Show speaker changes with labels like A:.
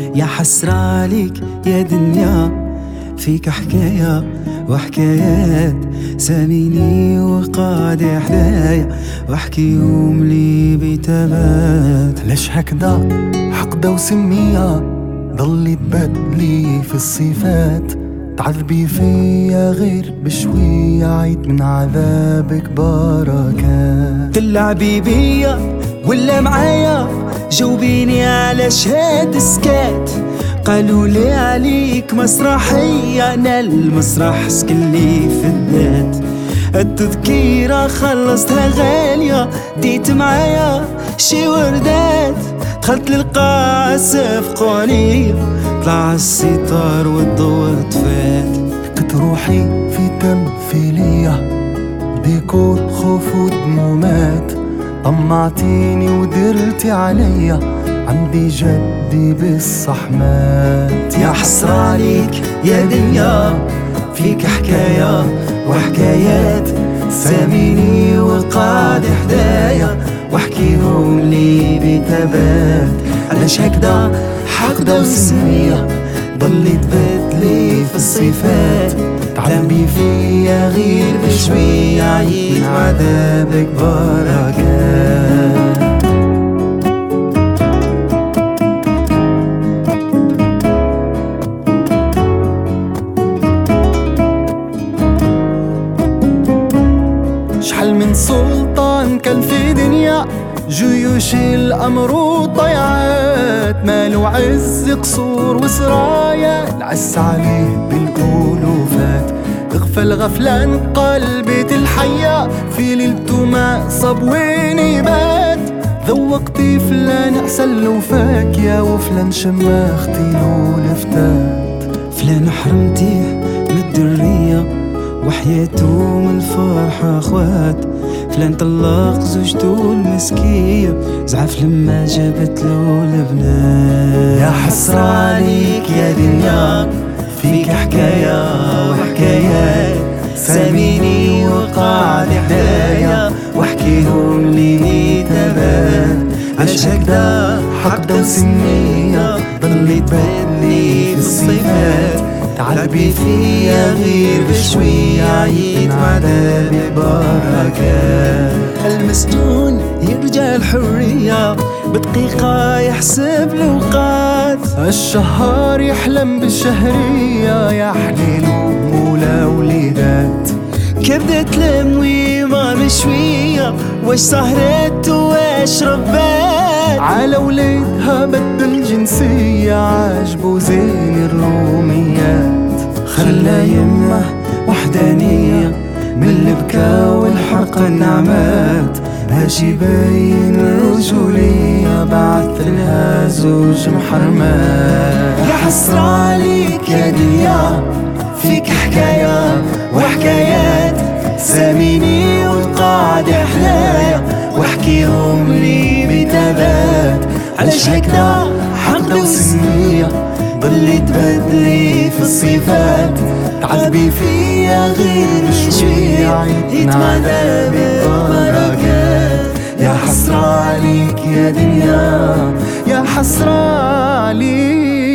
A: يا حسرة عليك يا دنيا، فيك حكاية وحكايات، ساميني وقاعد حدايا واحكي يوم لي بتبات.
B: ليش هكدا حقدة وسمية ضلي تبدلي في الصفات، تعذبي فيا غير بشوية عيد من عذابك بركات.
A: تلعبي بيا ولا معايا، جاوبيني على شهاد سكات. قالوا لي عليك مسرحية، انا المسرح سكلي في الذات. التذكيرة خلصتها غالية، ديت معايا شي وردات. دخلت للقاعة صفقوا عليا، طلع الستار والضوء تفات.
B: كنت روحي في تمثيلية ديكور خوف ودمومات، طمعتيني ودرتي عليا عندي جدي بالصحمات.
A: يا حسرة عليك يا دنيا، فيك حكاية وحكايات، ساميني وقاعد حدايا واحكيهم لي بتبات. علاش هكدا حقدة وسمية ضلي تبدلي في الصفات، تعلمي فيا غير بشوية عيد عذابك بركات.
B: شحال من سلطان كان في دنيا، جيوش الأمر وطيعات، مالو عز قصور وسرايا، العز عليه بالألوفات. اغفل غفلان قلبي الحية في ليلته ما صب وين بات. ذوقتي فلان عسل وفاك يا وفلان شماختي له لفتات.
A: فلان حرمتيه من الدرية وحياته من الفرحة اخوات. فلان طلق زوجته المسكية، زعف لما جابت له البنات.
B: يا حسرة عليك يا دنيا،
A: فيك حكاية وحكايات، ساميني وقاعد حدايا واحكيهم لي تبات. علاش هكدا حقدة وسمية ضلي تبدلي في الصفات، تعذبي فيا غير بشوية عيد عذابك بركات. المسجون يرجع الحرية بدقيقة يحسب الأوقات،
B: الشهر يحلم بالشهرية يا حليل ومولا وليدات.
A: كبدت المويمة بشوية، واش سهرت واش ربات.
B: على وليدها بدل جنسية عاجبو زين الروميات.
A: خلى يمه وحدانية من البكا والحرق النعمات، باش يبين الرجولية بعث لها زوج محرمات.
B: يا حسرة عليك يا دنيا،
A: فيك حكاية وحكايات، ساميني وقاعد حدايا واحكيهم لي بتبات. علاش هكدا حقدة وسمية ضلي تبدلي في الصفات، تعذبي فيا غير بشوية عيد عذابك بركات.
B: يا حسرة عليك يا دنيا، يا حسرة عليك.